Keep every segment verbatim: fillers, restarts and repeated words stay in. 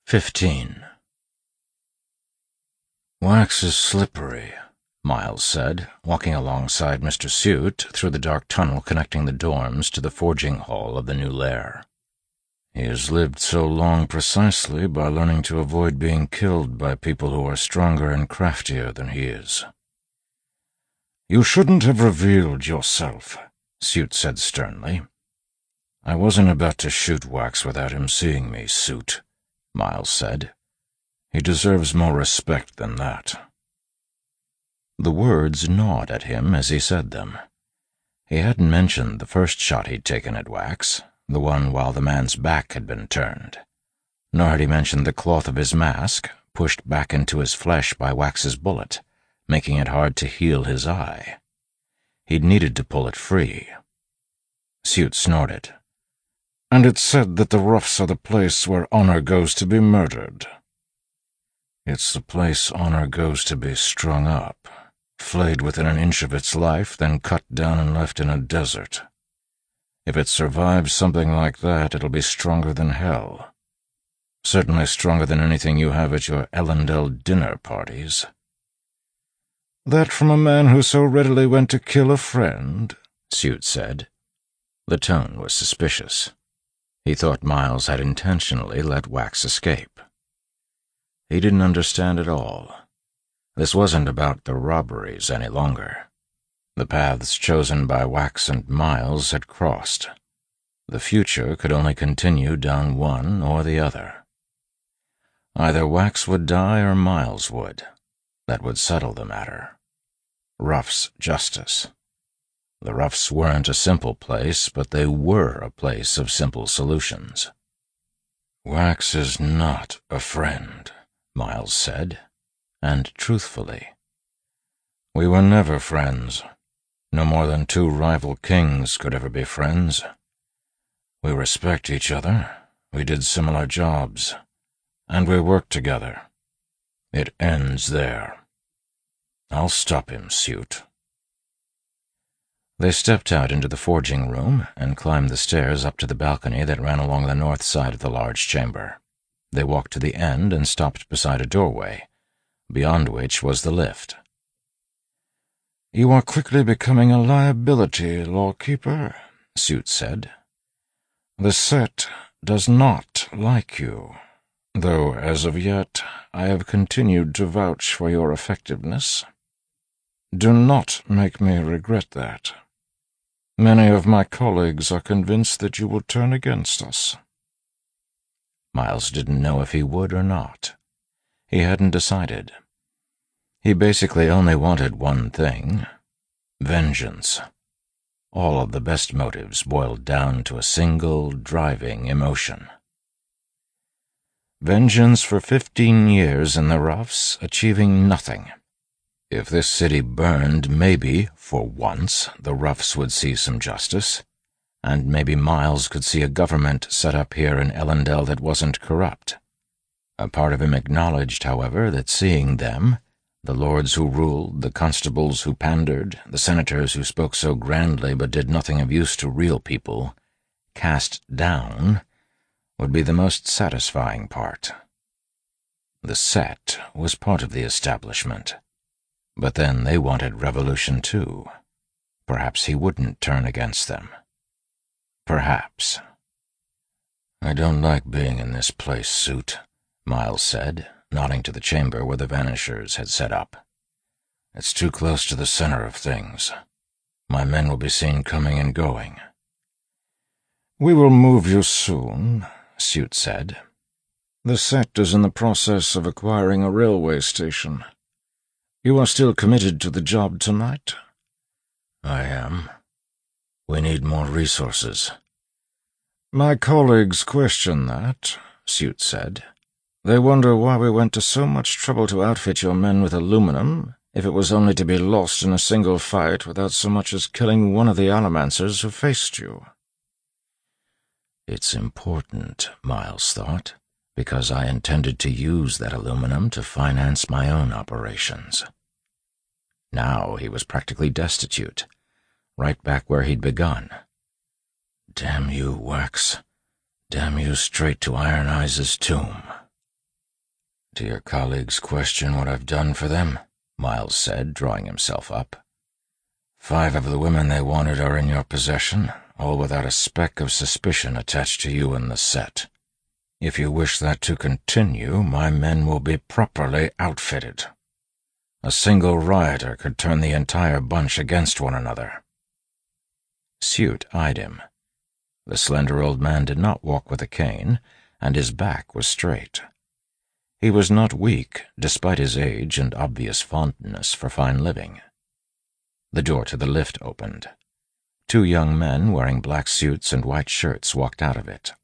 Fifteen. Wax is slippery, Miles said, walking alongside Mister Suit through the dark tunnel connecting the dorms to the forging hall of the new lair. He has lived so long precisely by learning to avoid being killed by people who are stronger and craftier than he is. "You shouldn't have revealed yourself," Suit said sternly. "I wasn't about to shoot Wax without him seeing me, Suit," Miles said. "He deserves more respect than that." The words gnawed at him as he said them. He hadn't mentioned the first shot he'd taken at Wax, the one while the man's back had been turned. Nor had he mentioned the cloth of his mask, pushed back into his flesh by Wax's bullet, making it hard to heal his eye. He'd needed to pull it free. Suit snorted. "And it's said that the roughs are the place where honor goes to be murdered." "It's the place honor goes to be strung up, flayed within an inch of its life, then cut down and left in a desert. If it survives something like that, it'll be stronger than hell. Certainly stronger than anything you have at your Ellendale dinner parties." "That from a man who so readily went to kill a friend?" Suit said. The tone was suspicious. He thought Miles had intentionally let Wax escape. He didn't understand at all. This wasn't about the robberies any longer. The paths chosen by Wax and Miles had crossed. The future could only continue down one or the other. Either Wax would die or Miles would. That would settle the matter. Rough's justice. The Roughs weren't a simple place, but they were a place of simple solutions. "Wax is not a friend," Miles said, and truthfully. "We were never friends. No more than two rival kings could ever be friends. We respect each other, we did similar jobs, and we worked together. It ends there. I'll stop him, Suit." They stepped out into the forging room and climbed the stairs up to the balcony that ran along the north side of the large chamber. They walked to the end and stopped beside a doorway, beyond which was the lift. "You are quickly becoming a liability, Lawkeeper," Suit said. "The set does not like you, though as of yet I have continued to vouch for your effectiveness. Do not make me regret that. Many of my colleagues are convinced that you will turn against us." Miles didn't know if he would or not. He hadn't decided. He basically only wanted one thing: vengeance. All of the best motives boiled down to a single, driving emotion. Vengeance for fifteen years in the Roughs, achieving nothing. If this city burned, maybe, for once, the Roughs would see some justice, and maybe Miles could see a government set up here in Ellendale that wasn't corrupt. A part of him acknowledged, however, that seeing them, the lords who ruled, the constables who pandered, the senators who spoke so grandly but did nothing of use to real people, cast down, would be the most satisfying part. The set was part of the establishment. But then they wanted revolution too. Perhaps he wouldn't turn against them. Perhaps. "I don't like being in this place, Suit," Miles said, nodding to the chamber where the Vanishers had set up. "It's too close to the center of things. My men will be seen coming and going." "We will move you soon," Suit said. "The set is in the process of acquiring a railway station. You are still committed to the job tonight?" "I am. We need more resources." "My colleagues question that," Suit said. "They wonder why we went to so much trouble to outfit your men with aluminum, if it was only to be lost in a single fight without so much as killing one of the Allomancers who faced you." It's important, Miles thought, because I intended to use that aluminum to finance my own operations. Now he was practically destitute, right back where he'd begun. Damn you, Wax. Damn you straight to Iron Eyes' tomb. Do your colleagues question what I've done for them? Miles said, drawing himself up. Five of the women they wanted are in your possession, all without a speck of suspicion attached to you and the set. If you wish that to continue, my men will be properly outfitted. A single rioter could turn the entire bunch against one another. Suit eyed him. The slender old man did not walk with a cane, and his back was straight. He was not weak, despite his age and obvious fondness for fine living. The door to the lift opened. Two young men wearing black suits and white shirts walked out of it.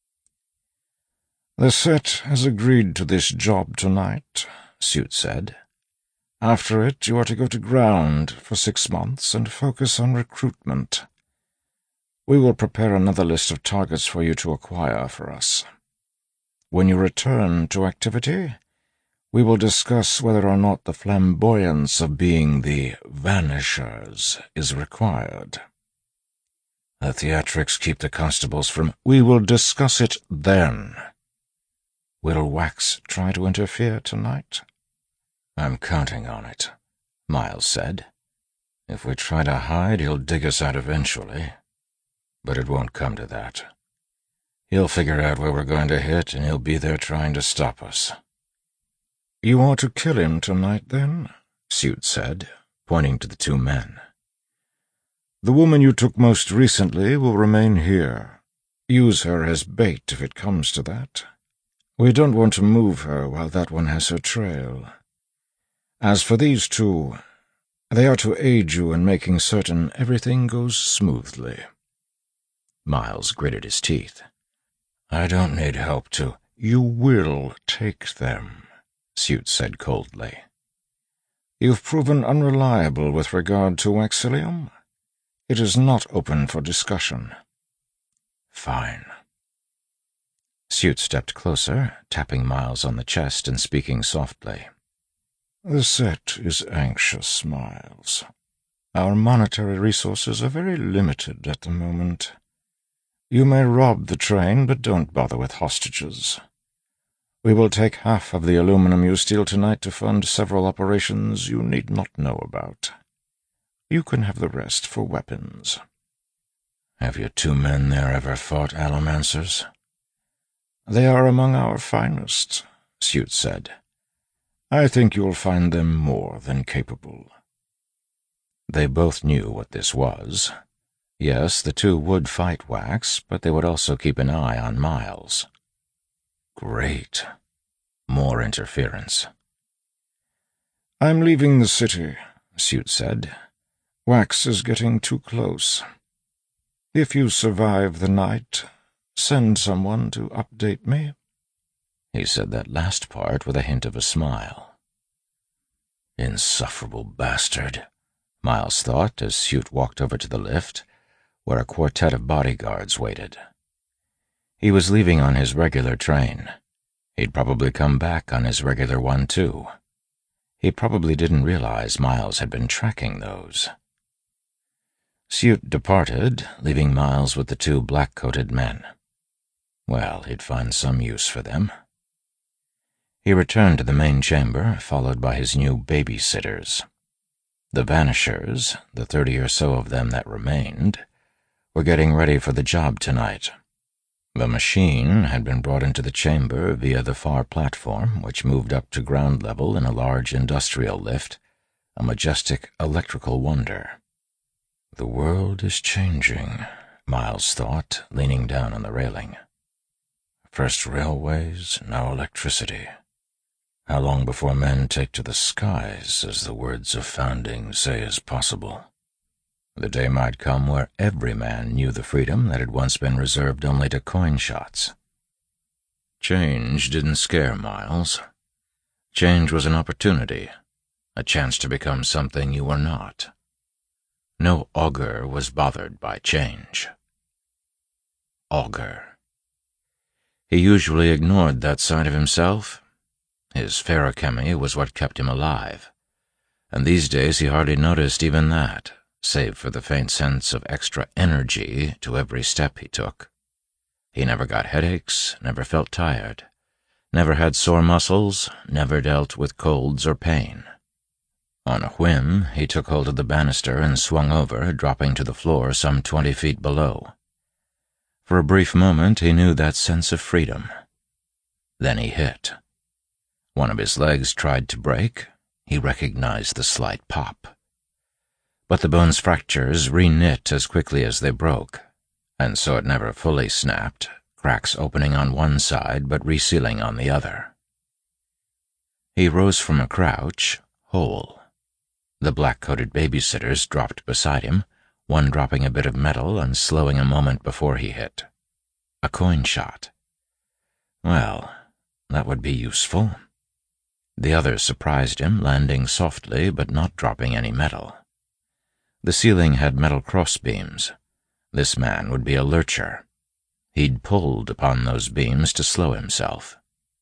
"The set has agreed to this job tonight," Suit said. "After it, you are to go to ground for six months and focus on recruitment. We will prepare another list of targets for you to acquire for us. When you return to activity, we will discuss whether or not the flamboyance of being the Vanishers is required." The theatrics keep the constables from— "We will discuss it then. Will Wax try to interfere tonight?" "I'm counting on it," Miles said. "If we try to hide, he'll dig us out eventually. But it won't come to that. He'll figure out where we're going to hit, and he'll be there trying to stop us." "You are to kill him tonight, then," Suit said, pointing to the two men. "The woman you took most recently will remain here. Use her as bait if it comes to that. We don't want to move her while that one has her trail. As for these two, they are to aid you in making certain everything goes smoothly." Miles gritted his teeth. "I don't need help to—" "You will take them," Suit said coldly. "You've proven unreliable with regard to Waxilium. It is not open for discussion." "Fine." Suit stepped closer, tapping Miles on the chest and speaking softly. "The set is anxious, Miles. Our monetary resources are very limited at the moment. You may rob the train, but don't bother with hostages. We will take half of the aluminum you steal tonight to fund several operations you need not know about. You can have the rest for weapons." "Have your two men there ever fought Allomancers?" "They are among our finest," Suit said. "I think you'll find them more than capable." They both knew what this was. Yes, the two would fight Wax, but they would also keep an eye on Miles. Great. More interference. "I'm leaving the city," Suit said. "Wax is getting too close. If you survive the night, send someone to update me." He said that last part with a hint of a smile. Insufferable bastard, Miles thought as Suit walked over to the lift, where a quartet of bodyguards waited. He was leaving on his regular train. He'd probably come back on his regular one, too. He probably didn't realize Miles had been tracking those. Suit departed, leaving Miles with the two black-coated men. Well, he'd find some use for them. He returned to the main chamber, followed by his new babysitters. The Vanishers, the thirty or so of them that remained, were getting ready for the job tonight. The machine had been brought into the chamber via the far platform, which moved up to ground level in a large industrial lift, a majestic electrical wonder. The world is changing, Miles thought, leaning down on the railing. First railways, now electricity. How long before men take to the skies, as the words of founding say is possible? The day might come where every man knew the freedom that had once been reserved only to coin shots. Change didn't scare Miles. Change was an opportunity, a chance to become something you were not. No augur was bothered by change. Augur. He usually ignored that side of himself. His ferochemy was what kept him alive, and these days he hardly noticed even that, save for the faint sense of extra energy to every step he took. He never got headaches, never felt tired, Never had sore muscles, never dealt with colds or pain. On a whim, he took hold of the banister and swung over, dropping to the floor some twenty feet below. For a brief moment, he knew that sense of freedom. Then he hit. One of his legs tried to break. He recognized the slight pop. But the bone's fractures re-knit as quickly as they broke, and so it never fully snapped, cracks opening on one side but resealing on the other. He rose from a crouch, whole. The black-coated babysitters dropped beside him, one dropping a bit of metal and slowing a moment before he hit. A coin shot. Well, that would be useful. The others surprised him, landing softly but not dropping any metal. The ceiling had metal crossbeams. This man would be a lurcher. He'd pulled upon those beams to slow himself.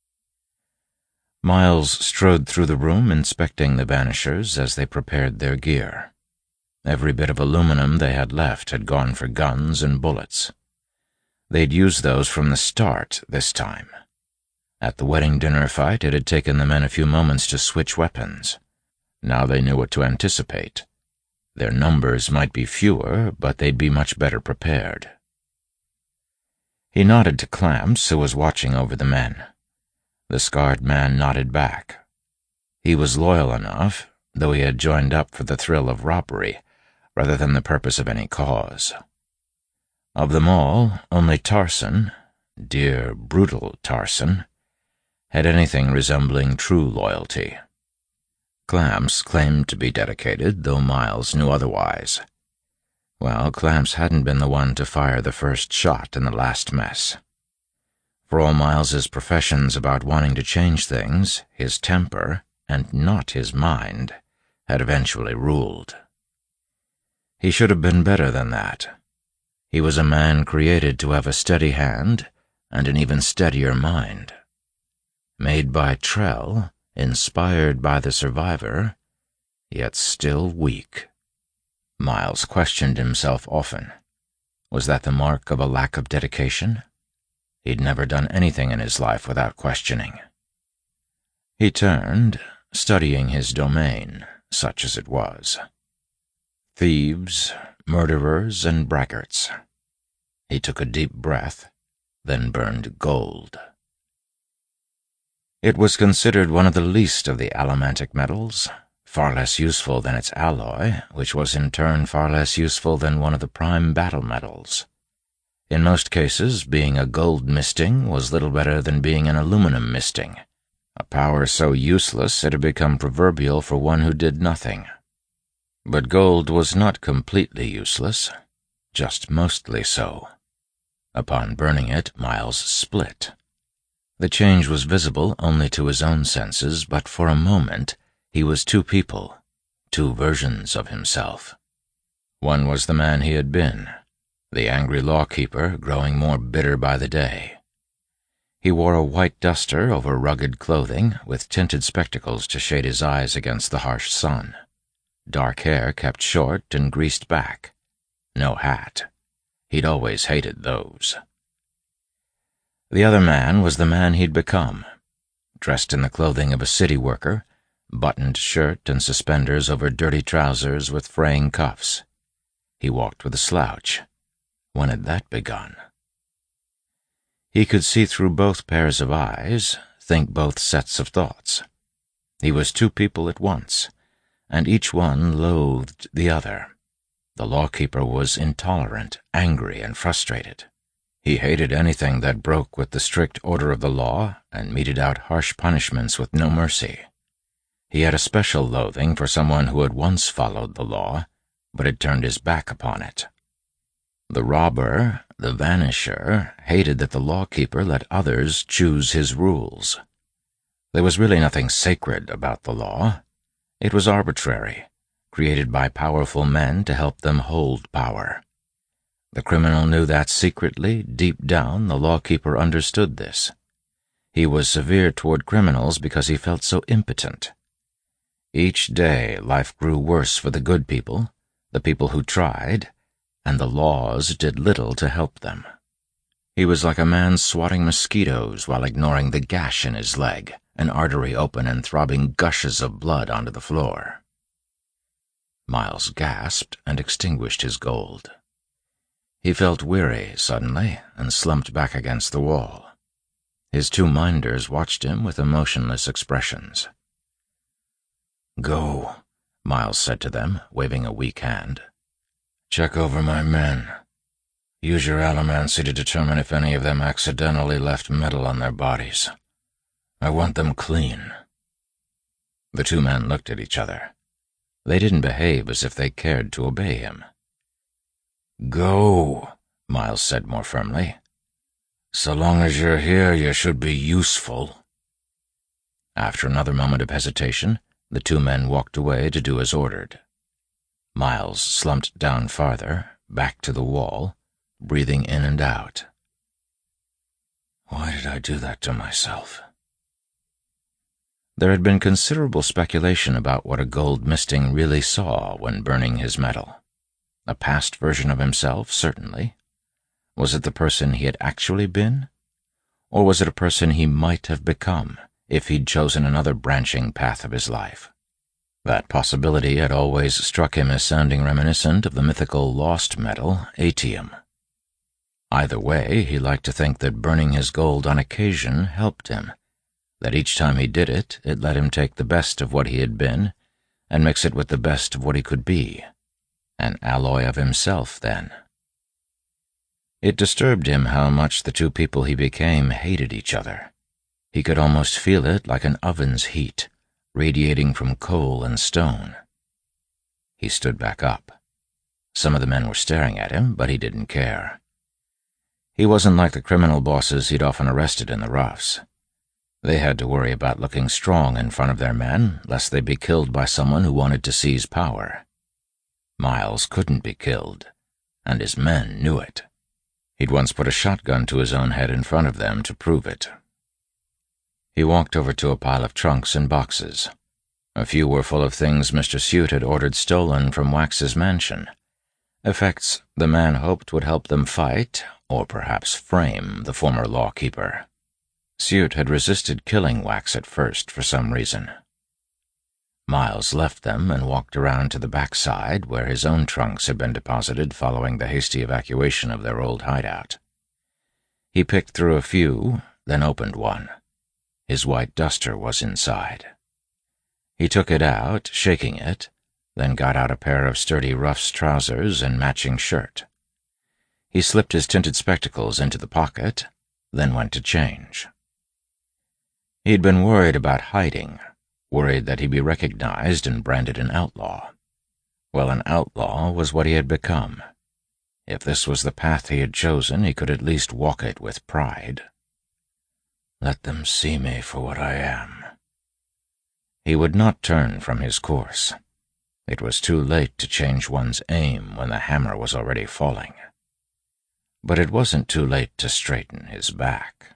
Miles strode through the room, inspecting the vanishers as they prepared their gear. Every bit of aluminum they had left had gone for guns and bullets. They'd used those from the start this time. At the wedding dinner fight, it had taken the men a few moments to switch weapons. Now they knew what to anticipate. Their numbers might be fewer, but they'd be much better prepared. He nodded to Clamps, who was watching over the men. The scarred man nodded back. He was loyal enough, though he had joined up for the thrill of robbery, rather than the purpose of any cause. Of them all, only Tarson, dear, brutal Tarson, had anything resembling true loyalty. Clamps claimed to be dedicated, though Miles knew otherwise. Well, Clamps hadn't been the one to fire the first shot in the last mess. For all Miles's professions about wanting to change things, his temper, and not his mind, had eventually ruled. He should have been better than that. He was a man created to have a steady hand and an even steadier mind. Made by Trell, inspired by the survivor, yet still weak. Miles questioned himself often. Was that the mark of a lack of dedication? He'd never done anything in his life without questioning. He turned, studying his domain, such as it was. Thieves, murderers, and braggarts. He took a deep breath, then burned gold. It was considered one of the least of the allomantic metals, far less useful than its alloy, which was in turn far less useful than one of the prime battle metals. In most cases, being a gold misting was little better than being an aluminum misting, a power so useless it had become proverbial for one who did nothing. But gold was not completely useless, just mostly so. Upon burning it, Miles split. The change was visible only to his own senses, but for a moment he was two people, two versions of himself. One was the man he had been, the angry lawkeeper growing more bitter by the day. He wore a white duster over rugged clothing, with tinted spectacles to shade his eyes against the harsh sun. Dark hair kept short and greased back. No hat. He'd always hated those. The other man was the man he'd become, dressed in the clothing of a city worker, buttoned shirt and suspenders over dirty trousers with fraying cuffs. He walked with a slouch. When had that begun? He could see through both pairs of eyes, think both sets of thoughts. He was two people at once, and each one loathed the other. The lawkeeper was intolerant, angry, and frustrated. He hated anything that broke with the strict order of the law and meted out harsh punishments with no mercy. He had a special loathing for someone who had once followed the law, but had turned his back upon it. The robber, the vanisher, hated that the lawkeeper let others choose his rules. There was really nothing sacred about the law. It was arbitrary, created by powerful men to help them hold power. The criminal knew that secretly, deep down, the lawkeeper understood this. He was severe toward criminals because he felt so impotent. Each day, life grew worse for the good people, the people who tried, and the laws did little to help them. He was like a man swatting mosquitoes while ignoring the gash in his leg, an artery open and throbbing gushes of blood onto the floor. Miles gasped and extinguished his gold. He felt weary suddenly and slumped back against the wall. His two minders watched him with emotionless expressions. "Go," Miles said to them, waving a weak hand. "Check over my men. Use your allomancy to determine if any of them accidentally left metal on their bodies. I want them clean." The two men looked at each other. They didn't behave as if they cared to obey him. "Go," Miles said more firmly. "So long as you're here, you should be useful." After another moment of hesitation, the two men walked away to do as ordered. Miles slumped down farther, back to the wall, breathing in and out. Why did I do that to myself? There had been considerable speculation about what a gold misting really saw when burning his metal. A past version of himself, certainly. Was it the person he had actually been? Or was it a person he might have become if he'd chosen another branching path of his life? That possibility had always struck him as sounding reminiscent of the mythical lost metal, atium. Either way, he liked to think that burning his gold on occasion helped him, that each time he did it, it let him take the best of what he had been and mix it with the best of what he could be. An alloy of himself, then. It disturbed him how much the two people he became hated each other. He could almost feel it like an oven's heat, radiating from coal and stone. He stood back up. Some of the men were staring at him, but he didn't care. He wasn't like the criminal bosses he'd often arrested in the roughs. They had to worry about looking strong in front of their men, lest they be killed by someone who wanted to seize power. Miles couldn't be killed, and his men knew it. He'd once put a shotgun to his own head in front of them to prove it. He walked over to a pile of trunks and boxes. A few were full of things Mister Suit had ordered stolen from Wax's mansion. Effects the man hoped would help them fight, or perhaps frame, the former lawkeeper. Suit had resisted killing Wax at first for some reason. Miles left them and walked around to the backside where his own trunks had been deposited following the hasty evacuation of their old hideout. He picked through a few, then opened one. His white duster was inside. He took it out, shaking it, then got out a pair of sturdy Ruff's trousers and matching shirt. He slipped his tinted spectacles into the pocket, then went to change. He'd been worried about hiding, worried that he'd be recognized and branded an outlaw. Well, an outlaw was what he had become. If this was the path he had chosen, he could at least walk it with pride. Let them see me for what I am. He would not turn from his course. It was too late to change one's aim when the hammer was already falling. But it wasn't too late to straighten his back.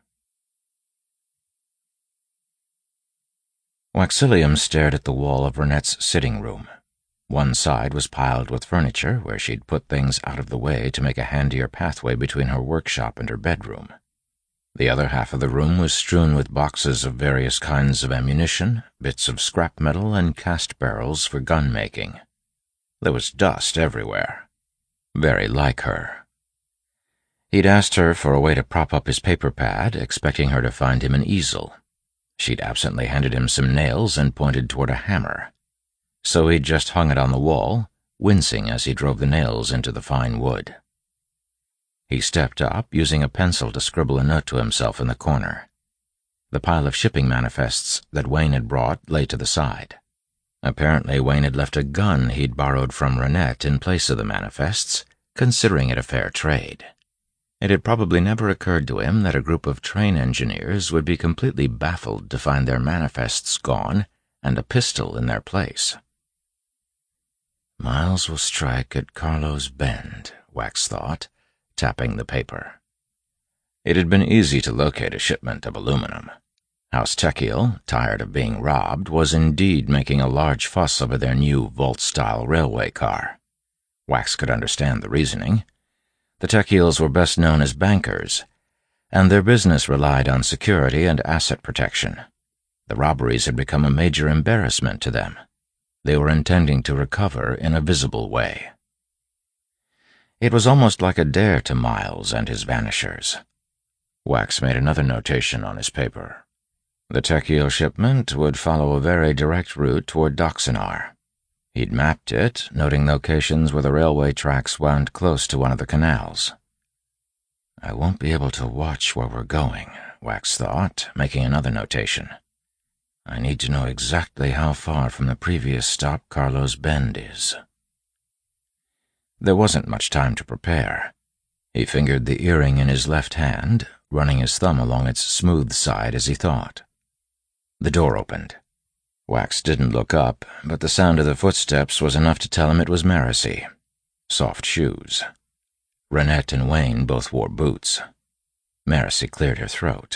Waxilium stared at the wall of Renette's sitting room. One side was piled with furniture where she'd put things out of the way to make a handier pathway between her workshop and her bedroom. The other half of the room was strewn with boxes of various kinds of ammunition, bits of scrap metal, and cast barrels for gun-making. There was dust everywhere. Very like her. He'd asked her for a way to prop up his paper pad, expecting her to find him an easel. She'd absently handed him some nails and pointed toward a hammer. So he'd just hung it on the wall, wincing as he drove the nails into the fine wood. He stepped up, using a pencil to scribble a note to himself in the corner. The pile of shipping manifests that Wayne had brought lay to the side. Apparently Wayne had left a gun he'd borrowed from Renette in place of the manifests, considering it a fair trade. It had probably never occurred to him that a group of train engineers would be completely baffled to find their manifests gone and a pistol in their place. Miles will strike at Carlo's Bend, Wax thought, tapping the paper. It had been easy to locate a shipment of aluminum. House Techiel, tired of being robbed, was indeed making a large fuss over their new Volt-style railway car. Wax could understand the reasoning. The Techiels were best known as bankers, and their business relied on security and asset protection. The robberies had become a major embarrassment to them. They were intending to recover in a visible way. It was almost like a dare to Miles and his vanishers. Wax made another notation on his paper. The Techiel shipment would follow a very direct route toward Doxinar. He'd mapped it, noting locations where the railway tracks wound close to one of the canals. I won't be able to watch where we're going, Wax thought, making another notation. I need to know exactly how far from the previous stop Carlos Bend is. There wasn't much time to prepare. He fingered the earring in his left hand, running his thumb along its smooth side as he thought. The door opened. Wax didn't look up, but the sound of the footsteps was enough to tell him it was Marasi. Soft shoes. Renette and Wayne both wore boots. Marasi cleared her throat.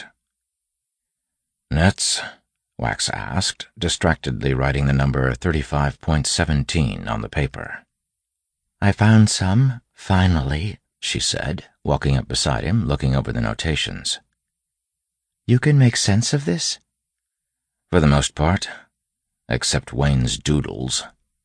"Nets?" Wax asked, distractedly writing the number thirty-five point seventeen on the paper. "I found some, finally," she said, walking up beside him, looking over the notations. "You can make sense of this?" "For the most part, except Wayne's doodles."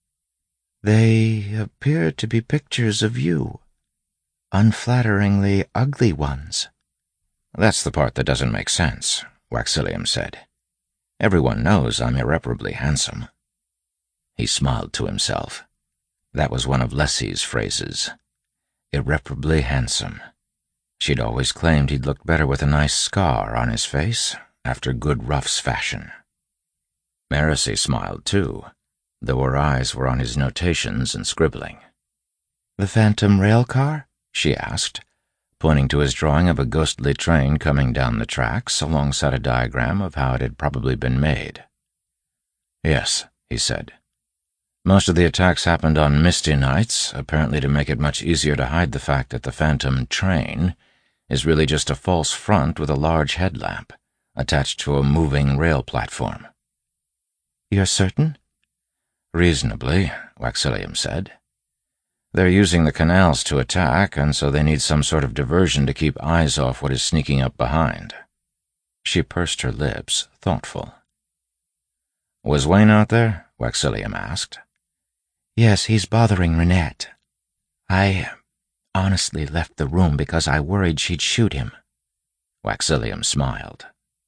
"They appear to be pictures of you. Unflatteringly ugly ones." "That's the part that doesn't make sense," Waxillium said. "Everyone knows I'm irreparably handsome." He smiled to himself. That was one of Lessie's phrases. Irreparably handsome. She'd always claimed he'd looked better with a nice scar on his face, after good rough's fashion. Marasi smiled too, though her eyes were on his notations and scribbling. "The Phantom rail car?" she asked, pointing to his drawing of a ghostly train coming down the tracks alongside a diagram of how it had probably been made. "Yes," he said. "Most of the attacks happened on misty nights, apparently to make it much easier to hide the fact that the Phantom train is really just a false front with a large headlamp attached to a moving rail platform." "You're certain?" "Reasonably," Waxillium said. "They're using the canals to attack, and so they need some sort of diversion to keep eyes off what is sneaking up behind." She pursed her lips, thoughtful. "Was Wayne out there?" Waxillium asked. "Yes, he's bothering Renette. I honestly left the room because I worried she'd shoot him." Waxillium smiled.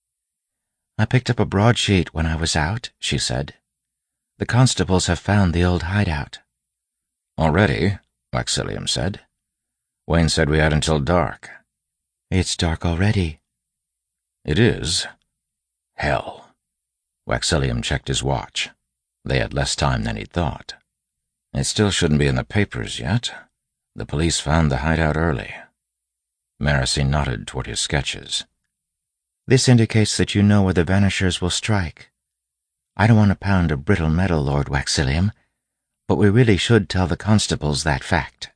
"I picked up a broadsheet when I was out," she said. "The constables have found the old hideout." "Already?" Waxillium said. "Wayne said we had until dark." "It's dark already." "It is? Hell." Waxillium checked his watch. They had less time than he'd thought. "It still shouldn't be in the papers yet. The police found the hideout early." Marasi nodded toward his sketches. "This indicates that you know where the Vanishers will strike. I don't want to pound a brittle metal, Lord Waxillium, but we really should tell the constables that fact."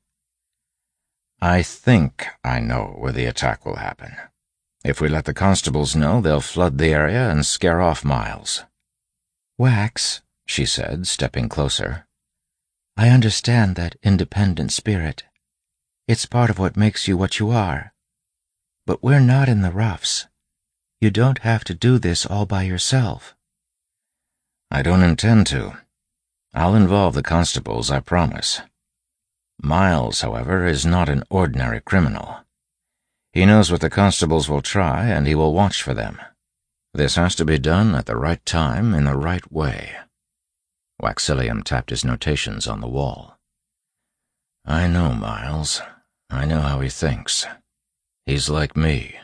"I think I know where the attack will happen. If we let the constables know, they'll flood the area and scare off Miles." "Wax," she said, stepping closer, "I understand that independent spirit. It's part of what makes you what you are. But we're not in the roughs. You don't have to do this all by yourself." "I don't intend to. I'll involve the constables, I promise. Miles, however, is not an ordinary criminal. He knows what the constables will try, and he will watch for them. This has to be done at the right time, in the right way." Waxillium tapped his notations on the wall. "I know Miles. I know how he thinks. He's like me.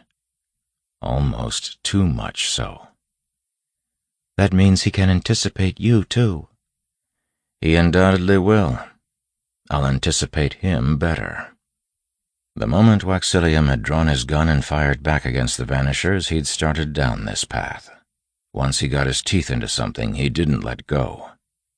Almost too much so." "That means he can anticipate you, too." "He undoubtedly will. I'll anticipate him better." The moment Waxillium had drawn his gun and fired back against the Vanishers, he'd started down this path. Once he got his teeth into something, he didn't let go.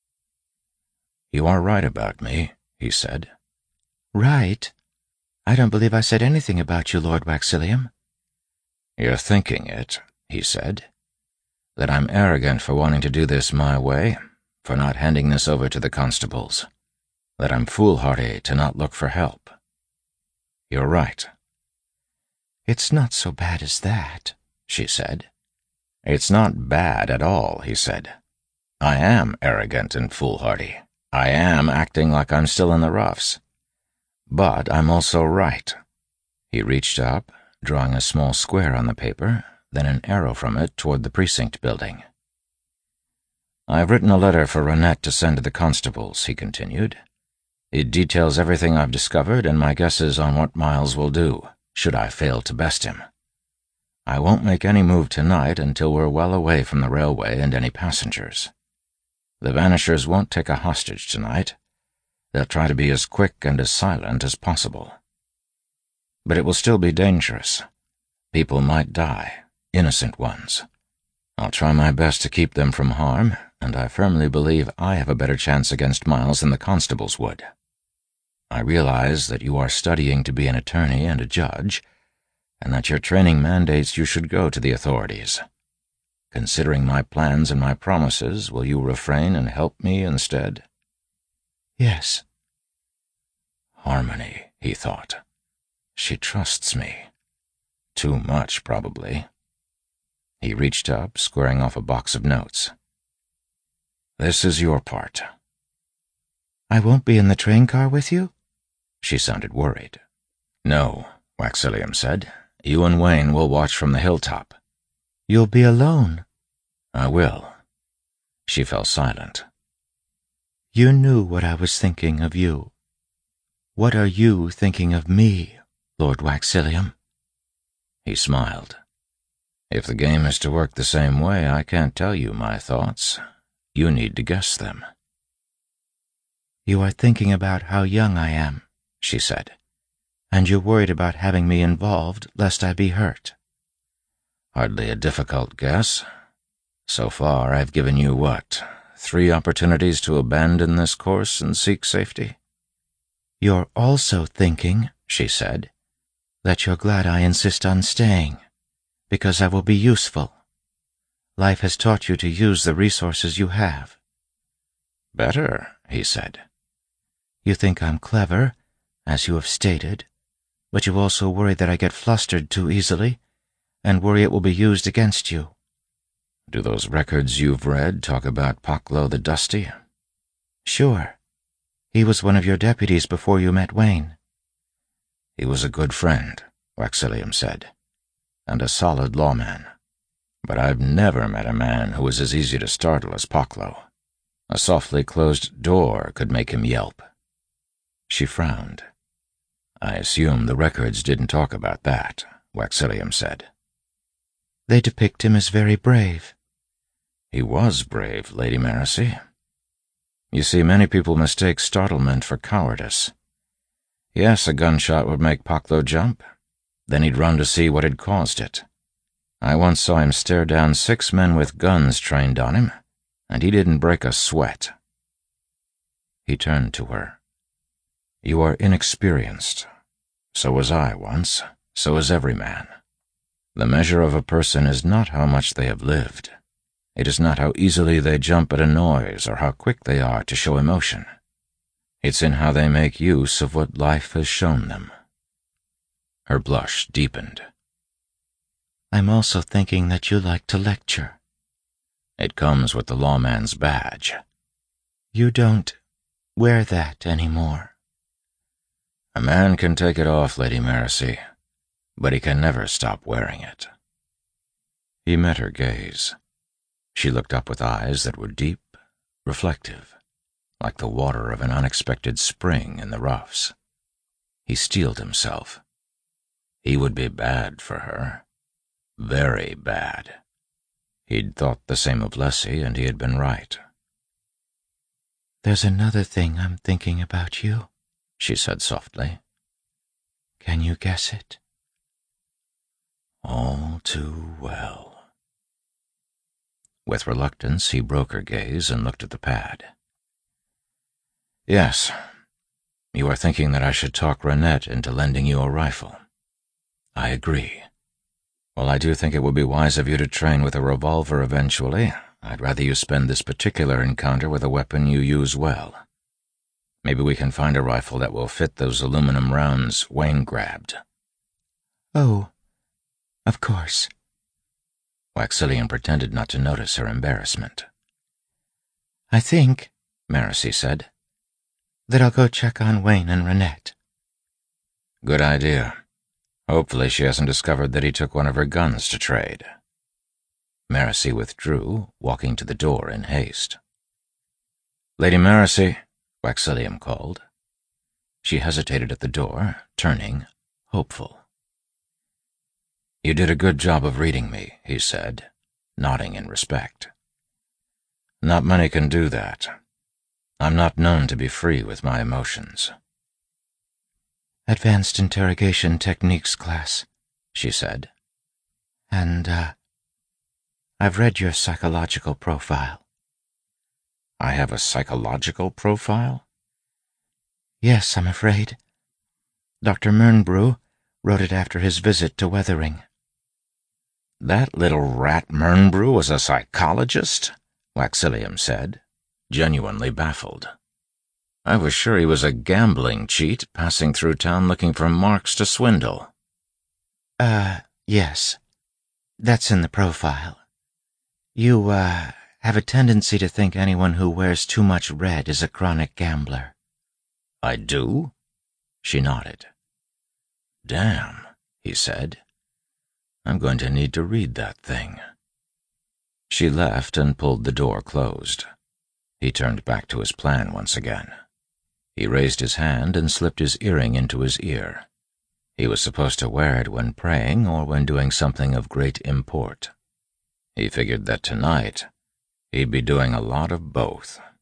"You are right about me," he said. "Right? I don't believe I said anything about you, Lord Waxillium." "You're thinking it," he said. "That I'm arrogant for wanting to do this my way, for not handing this over to the constables. That I'm foolhardy to not look for help. You're right." It's not so bad as that, she said. It's not bad at all, he said. I am arrogant and foolhardy. I am acting like I'm still in the roughs. But I'm also right. He reached up, drawing a small square on the paper, then an arrow from it toward the precinct building. I've written a letter for Rannette to send to the constables, he continued. It details everything I've discovered and my guesses on what Miles will do, should I fail to best him. I won't make any move tonight until we're well away from the railway and any passengers. The Vanishers won't take a hostage tonight. They'll try to be as quick and as silent as possible. But it will still be dangerous. People might die, innocent ones. I'll try my best to keep them from harm, and I firmly believe I have a better chance against Miles than the constables would. I realize that you are studying to be an attorney and a judge, and that your training mandates you should go to the authorities. Considering my plans and my promises, will you refrain and help me instead? Yes. Harmony, he thought. She trusts me. Too much, probably. He reached up, squaring off a box of notes. This is your part. I won't be in the train car with you? She sounded worried. No, Waxillium said. You and Wayne will watch from the hilltop. You'll be alone. I will. She fell silent. You knew what I was thinking of you. What are you thinking of me, Lord Waxillium? He smiled. If the game is to work the same way, I can't tell you my thoughts. You need to guess them. You are thinking about how young I am, she said, and you're worried about having me involved lest I be hurt. Hardly a difficult guess. So far, I've given you what, three opportunities to abandon this course and seek safety? You're also thinking, she said, that you're glad I insist on staying, because I will be useful. Life has taught you to use the resources you have. Better, he said. You think I'm clever, as you have stated, but you also worry that I get flustered too easily, and worry it will be used against you. Do those records you've read talk about Paclo the Dusty? Sure. He was one of your deputies before you met Wayne. He was a good friend, Waxillium said, and a solid lawman. But I've never met a man who was as easy to startle as Paclo. A softly closed door could make him yelp. She frowned. I assume the records didn't talk about that, Waxillium said. They depict him as very brave. He was brave, Lady Maracy. You see, many people mistake startlement for cowardice. Yes, a gunshot would make Paclo jump. Then he'd run to see what had caused it. I once saw him stare down six men with guns trained on him, and he didn't break a sweat. He turned to her. You are inexperienced. So was I once. So is every man. The measure of a person is not how much they have lived. It is not how easily they jump at a noise or how quick they are to show emotion. It's in how they make use of what life has shown them. Her blush deepened. I'm also thinking that you like to lecture. It comes with the lawman's badge. You don't wear that anymore. A man can take it off, Lady Maracy, but he can never stop wearing it. He met her gaze. She looked up with eyes that were deep, reflective, like the water of an unexpected spring in the roughs. He steeled himself. He would be bad for her. Very bad. He'd thought the same of Lessie, and he had been right. There's another thing I'm thinking about you, she said softly. Can you guess it? All too well. With reluctance, he broke her gaze and looked at the pad. Yes. You are thinking that I should talk Rannette into lending you a rifle. I agree. While I do think it would be wise of you to train with a revolver eventually, I'd rather you spend this particular encounter with a weapon you use well. Maybe we can find a rifle that will fit those aluminum rounds Wayne grabbed. Oh, Of course. Waxillian pretended not to notice her embarrassment. I think, Marcy said, that I'll go check on Wayne and Renette. Good idea. Hopefully she hasn't discovered that he took one of her guns to trade. Marcy withdrew, walking to the door in haste. Lady Marcy, Waxillian called. She hesitated at the door, turning, hopeful. You did a good job of reading me, he said, nodding in respect. Not many can do that. I'm not known to be free with my emotions. Advanced interrogation techniques class, she said. And, uh, I've read your psychological profile. I have a psychological profile? Yes, I'm afraid. Doctor Mernbrew wrote it after his visit to Weathering. That little rat Mernbrew was a psychologist? Waxillian said, genuinely baffled. I was sure he was a gambling cheat passing through town looking for marks to swindle. Uh, yes. That's in the profile. You, uh, have a tendency to think anyone who wears too much red is a chronic gambler. I do? She nodded. Damn, he said. I'm going to need to read that thing. She left and pulled the door closed. He turned back to his plan once again. He raised his hand and slipped his earring into his ear. He was supposed to wear it when praying or when doing something of great import. He figured that tonight he'd be doing a lot of both.